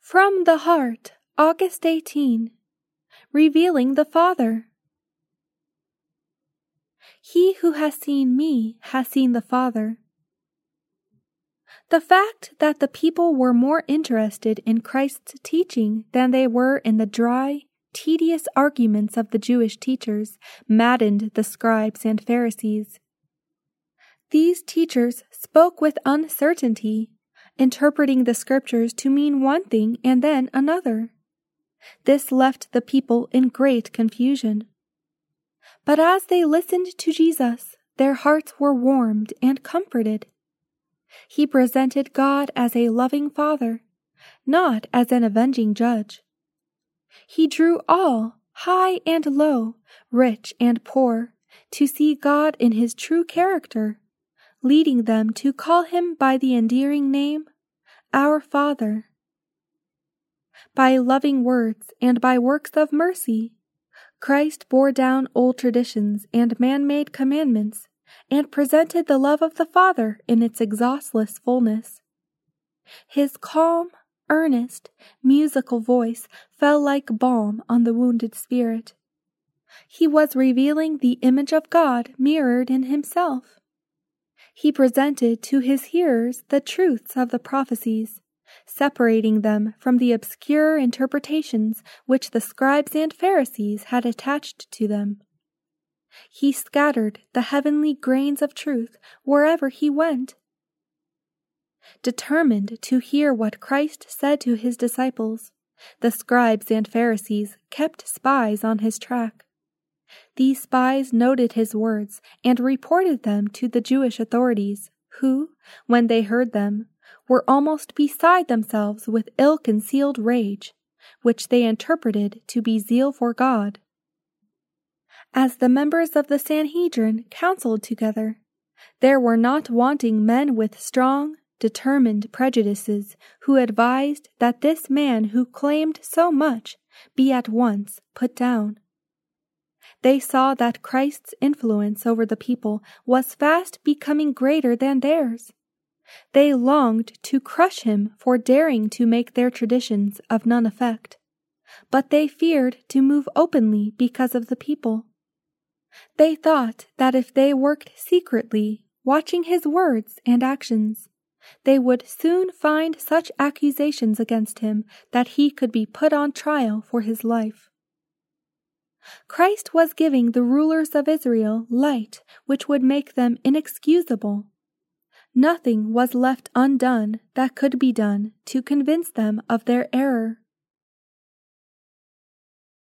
From the Heart, August 18. Revealing the Father. He who has seen me has seen the Father. The fact that the people were more interested in Christ's teaching than they were in the dry, tedious arguments of the Jewish teachers maddened the scribes and Pharisees. These teachers spoke with uncertainty, interpreting the scriptures to mean one thing and then another. This left the people in great confusion. But as they listened to Jesus, their hearts were warmed and comforted. He presented God as a loving Father, not as an avenging judge. He drew all, high and low, rich and poor, to see God in his true character, leading them to call him by the endearing name, Our Father. By loving words and by works of mercy, Christ bore down old traditions and man-made commandments and presented the love of the Father in its exhaustless fullness. His calm, earnest, musical voice fell like balm on the wounded spirit. He was revealing the image of God mirrored in himself. He presented to his hearers the truths of the prophecies, separating them from the obscure interpretations which the scribes and Pharisees had attached to them. He scattered the heavenly grains of truth wherever he went. Determined to hear what Christ said to his disciples, the scribes and Pharisees kept spies on his track. These spies noted his words and reported them to the Jewish authorities, who, when they heard them, were almost beside themselves with ill-concealed rage, which they interpreted to be zeal for God. As the members of the Sanhedrin counseled together, there were not wanting men with strong, determined prejudices who advised that this man who claimed so much be at once put down. They saw that Christ's influence over the people was fast becoming greater than theirs. They longed to crush him for daring to make their traditions of none effect, but they feared to move openly because of the people. They thought that if they worked secretly, watching his words and actions, they would soon find such accusations against him that he could be put on trial for his life. Christ was giving the rulers of Israel light which would make them inexcusable. Nothing was left undone that could be done to convince them of their error.